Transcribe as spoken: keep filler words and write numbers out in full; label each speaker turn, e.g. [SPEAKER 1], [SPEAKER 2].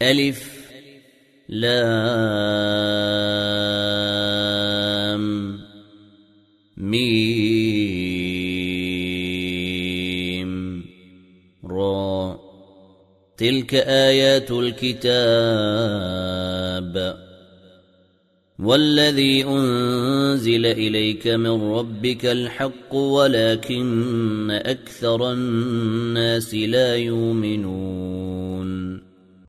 [SPEAKER 1] ألف لام ميم را تلك آيات الكتاب والذي أنزل إليك من ربك الحق ولكن أكثر الناس لا يؤمنون